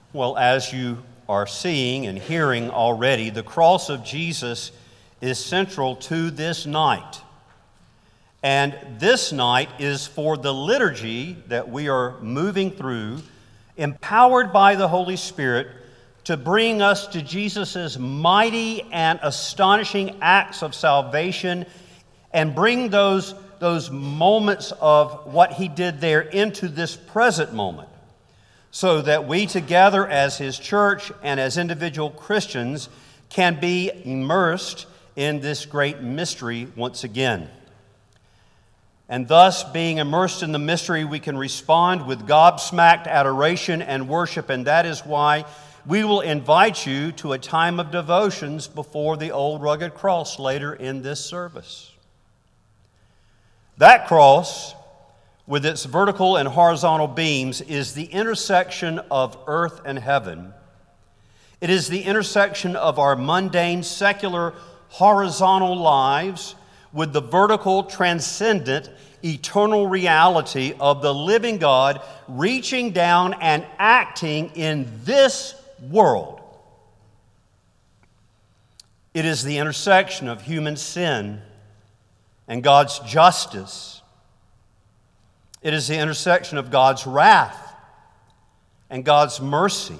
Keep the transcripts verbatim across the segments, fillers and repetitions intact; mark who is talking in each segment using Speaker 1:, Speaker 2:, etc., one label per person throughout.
Speaker 1: Well, as you are seeing and hearing already, the cross of Jesus is central to this night. And this night is for the liturgy that we are moving through, empowered by the Holy Spirit to bring us to Jesus' mighty and astonishing acts of salvation and bring those, those moments of what he did there into this present moment, so that we together as his church and as individual Christians can be immersed in this great mystery once again. And thus, being immersed in the mystery, we can respond with gobsmacked adoration and worship, and that is why we will invite you to a time of devotions before the old rugged cross later in this service. That cross, with its vertical and horizontal beams, is the intersection of earth and heaven. It is the intersection of our mundane, secular, horizontal lives with the vertical, transcendent, eternal reality of the living God reaching down and acting in this world. It is the intersection of human sin and God's justice. It is the intersection of God's wrath and God's mercy.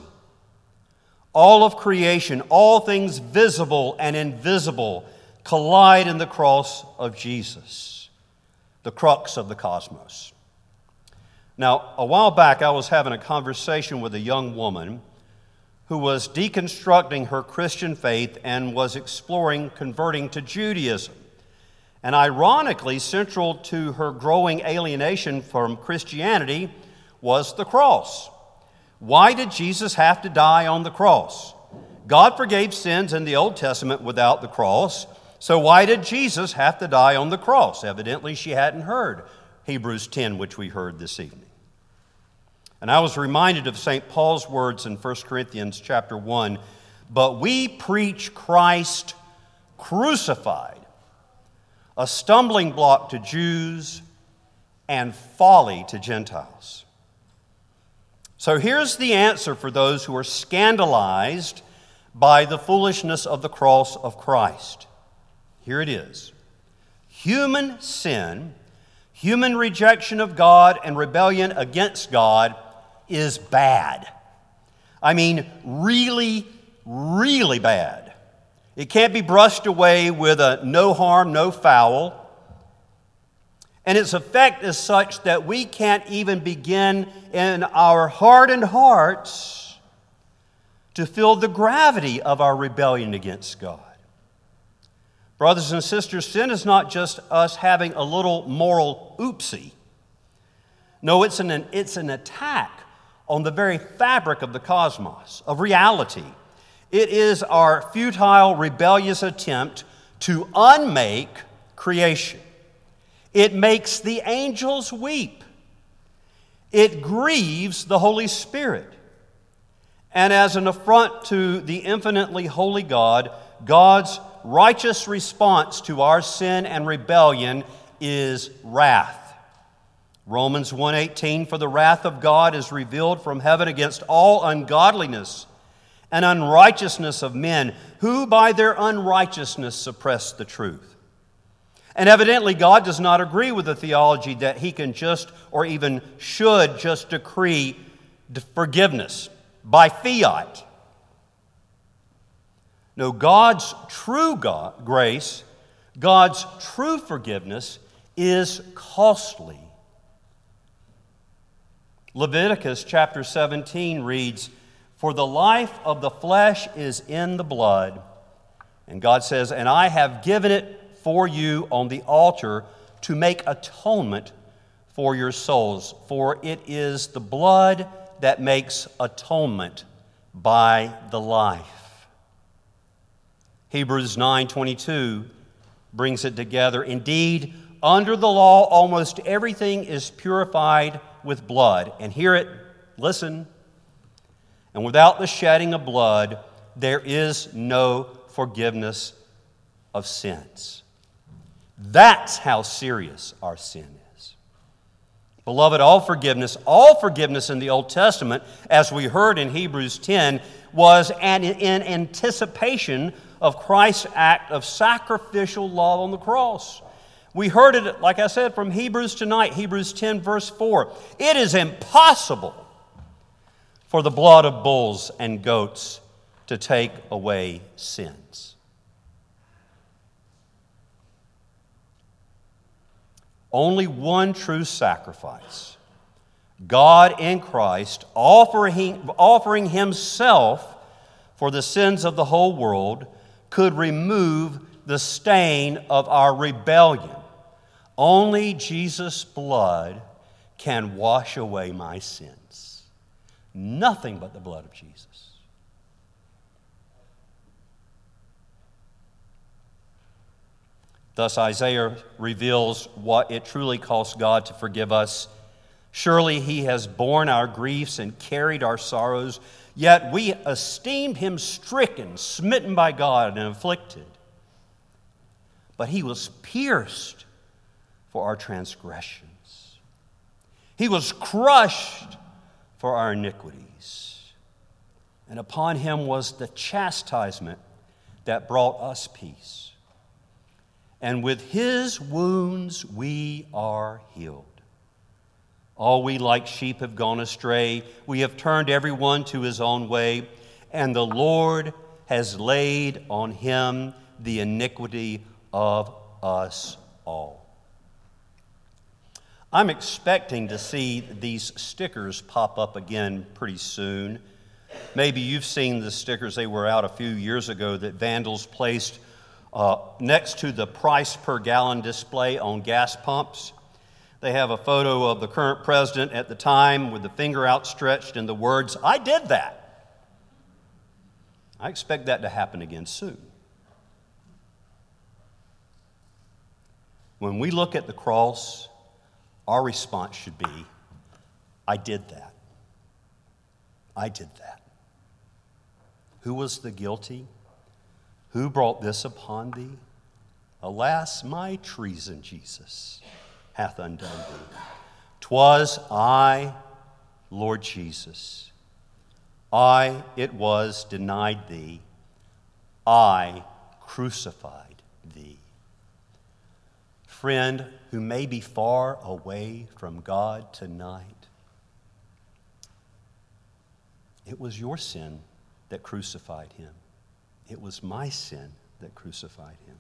Speaker 1: All of creation, all things visible and invisible, collide in the cross of Jesus, the crux of the cosmos. Now, a while back, I was having a conversation with a young woman who was deconstructing her Christian faith and was exploring converting to Judaism. And ironically, central to her growing alienation from Christianity was the cross. Why did Jesus have to die on the cross? God forgave sins in the Old Testament without the cross, so why did Jesus have to die on the cross? Evidently, she hadn't heard Hebrews ten, which we heard this evening. And I was reminded of Saint Paul's words in First Corinthians chapter one, "But we preach Christ crucified, a stumbling block to Jews and folly to Gentiles." So here's the answer for those who are scandalized by the foolishness of the cross of Christ. Here it is. Human sin, human rejection of God and rebellion against God is bad. I mean, really, really bad. It can't be brushed away with a no harm, no foul. And its effect is such that we can't even begin in our hardened hearts to feel the gravity of our rebellion against God. Brothers and sisters, sin is not just us having a little moral oopsie. No, it's an, it's an attack on the very fabric of the cosmos, of reality. It is our futile, rebellious attempt to unmake creation. It makes the angels weep. It grieves the Holy Spirit. And as an affront to the infinitely holy God, God's righteous response to our sin and rebellion is wrath. Romans one eighteen, "For the wrath of God is revealed from heaven against all ungodliness and unrighteousness of men, who by their unrighteousness suppress the truth." And evidently, God does not agree with the theology that he can just, or even should just, decree forgiveness by fiat. No, God's true God, grace, God's true forgiveness is costly. Leviticus chapter seventeen reads, "For the life of the flesh is in the blood." And God says, "And I have given it for you on the altar to make atonement for your souls. For it is the blood that makes atonement by the life." Hebrews nine twenty-two brings it together. "Indeed, under the law, almost everything is purified with blood." And hear it, listen. "And without the shedding of blood, there is no forgiveness of sins." That's how serious our sin is. Beloved, all forgiveness, all forgiveness in the Old Testament, as we heard in Hebrews ten, was an, in anticipation of Christ's act of sacrificial love on the cross. We heard it, like I said, from Hebrews tonight, Hebrews ten, verse four. It is impossible for the blood of bulls and goats to take away sins. Only one true sacrifice, God in Christ offering, offering Himself for the sins of the whole world, could remove the stain of our rebellion. Only Jesus' blood can wash away my sins. Nothing but the blood of Jesus. Thus Isaiah reveals what it truly costs God to forgive us. Surely He has borne our griefs and carried our sorrows, yet we esteemed Him stricken, smitten by God, and afflicted. But He was pierced for our transgressions. He was crushed for our iniquities. And upon Him was the chastisement that brought us peace. And with His wounds we are healed. All we like sheep have gone astray. We have turned everyone to his own way. And the Lord has laid on Him the iniquity of us all. I'm expecting to see these stickers pop up again pretty soon. Maybe you've seen the stickers. They were out a few years ago that vandals placed uh, next to the price per gallon display on gas pumps. They have a photo of the current president at the time with the finger outstretched and the words, "I did that." I expect that to happen again soon. When we look at the cross, our response should be, "I did that. I did that." Who was the guilty? Who brought this upon thee? Alas, my treason, Jesus, hath undone thee. 'Twas I, Lord Jesus. I, it was, denied thee. I crucified thee. Friend who may be far away from God tonight, it was your sin that crucified Him. It was my sin that crucified Him.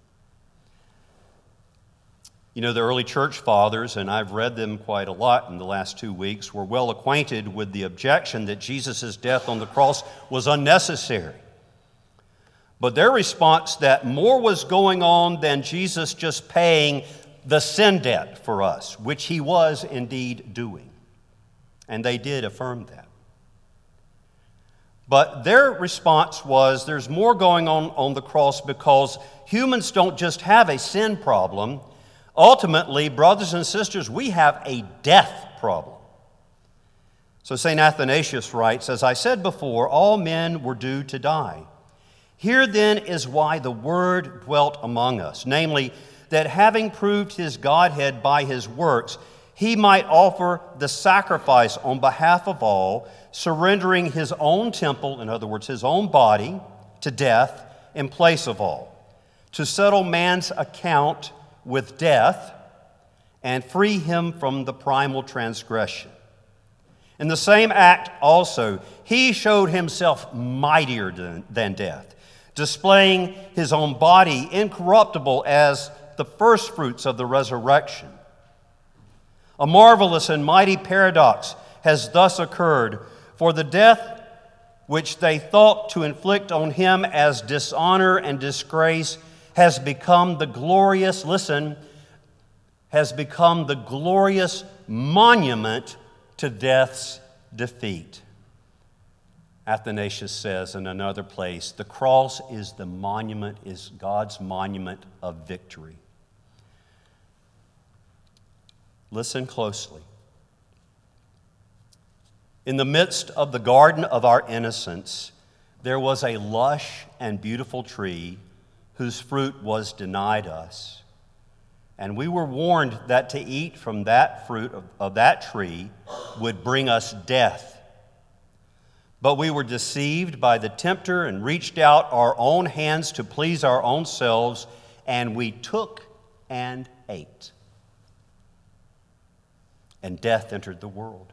Speaker 1: You know, the early church fathers, and I've read them quite a lot in the last two weeks, were well acquainted with the objection that Jesus' death on the cross was unnecessary. But their response that more was going on than Jesus just paying the sin debt for us, which He was indeed doing. And they did affirm that. But their response was there's more going on on the cross because humans don't just have a sin problem. Ultimately, brothers and sisters, we have a death problem. So Saint Athanasius writes, "As I said before, all men were due to die. Here then is why the Word dwelt among us, namely, that having proved His Godhead by His works, He might offer the sacrifice on behalf of all, surrendering His own temple, in other words, His own body, to death in place of all, to settle man's account with death and free him from the primal transgression. In the same act also, He showed Himself mightier than, than death, displaying His own body incorruptible as the firstfruits of the resurrection. A marvelous and mighty paradox has thus occurred, for the death which they thought to inflict on Him as dishonor and disgrace has become the glorious, listen, has become the glorious monument to death's defeat. Athanasius says in another place, the cross is the monument, is God's monument of victory. Listen closely. In the midst of the garden of our innocence, there was a lush and beautiful tree whose fruit was denied us. And we were warned that to eat from that fruit of, of that tree would bring us death. But we were deceived by the tempter and reached out our own hands to please our own selves, and we took and ate. And death entered the world.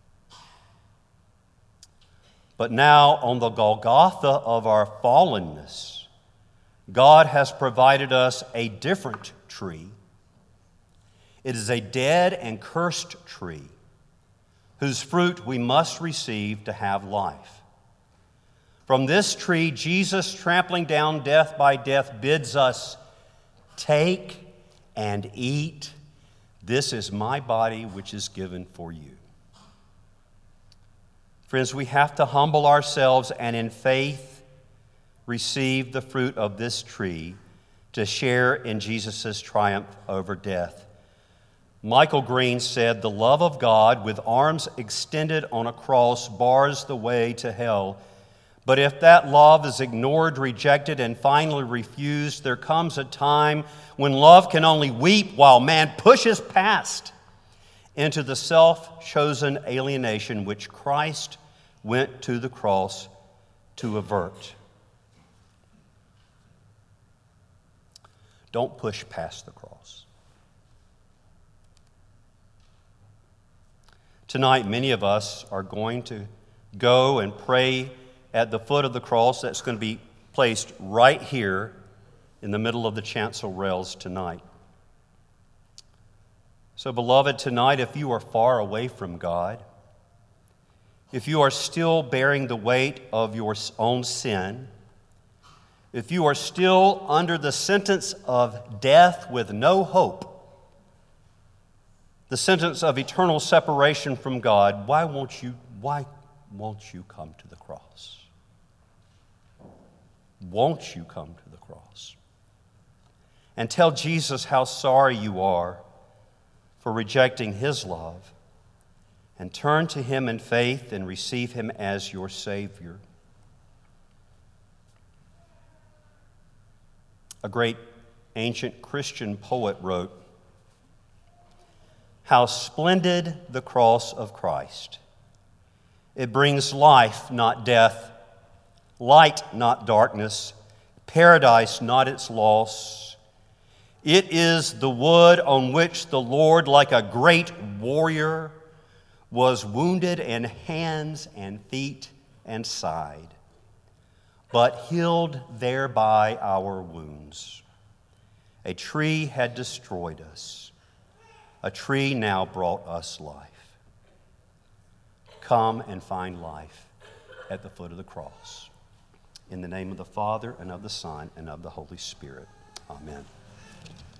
Speaker 1: But now, on the Golgotha of our fallenness, God has provided us a different tree. It is a dead and cursed tree, whose fruit we must receive to have life. From this tree, Jesus, trampling down death by death, bids us, "Take and eat. This is my body, which is given for you." Friends, we have to humble ourselves and in faith receive the fruit of this tree to share in Jesus' triumph over death. Michael Green said, "The love of God with arms extended on a cross bars the way to hell. But if that love is ignored, rejected, and finally refused, there comes a time when love can only weep while man pushes past into the self-chosen alienation which Christ went to the cross to avert." Don't push past the cross. Tonight, many of us are going to go and pray at the foot of the cross that's going to be placed right here in the middle of the chancel rails tonight. So, beloved, tonight, if you are far away from God, if you are still bearing the weight of your own sin, if you are still under the sentence of death with no hope, the sentence of eternal separation from God, why won't you, why won't you come to the cross? Won't you come to the cross? And tell Jesus how sorry you are for rejecting His love, and turn to Him in faith and receive Him as your Savior. A great ancient Christian poet wrote, "How splendid the cross of Christ! It brings life, not death, light, not darkness, paradise, not its loss. It is the wood on which the Lord, like a great warrior, was wounded in hands and feet and side, but healed thereby our wounds. A tree had destroyed us. A tree now brought us life. Come and find life at the foot of the cross. In the name of the Father, and of the Son, and of the Holy Spirit. Amen."